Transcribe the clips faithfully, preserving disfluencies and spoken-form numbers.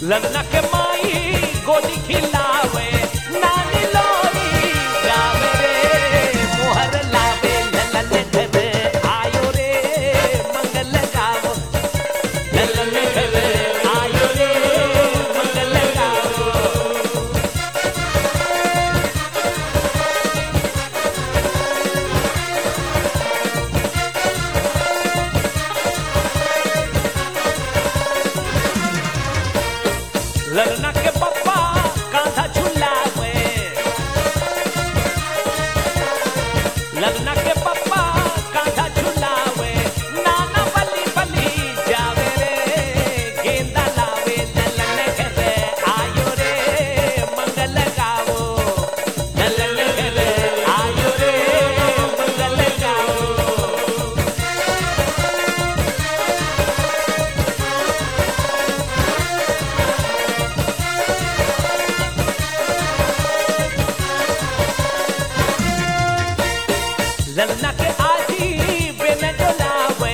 ललना के माई गोदी खिलावे नानी लोरी गावे रे मोहर लावे ललन घर आयो रे मंगल गावो ललन घर आयो रे मंगल गावो ललना के पप्पा कांधा झुलावे ललना के पप्पा कांधा झुलावे नाना बली बली जावे रे गेंदा लावे ललन घर आयो रे मंगल गावो ललन घर आयो रे मंगल गावो ललना के आजी बिन डोलावे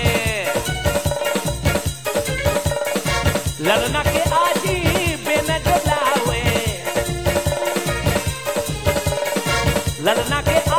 ललना के आजी बिन डोलावे ललना के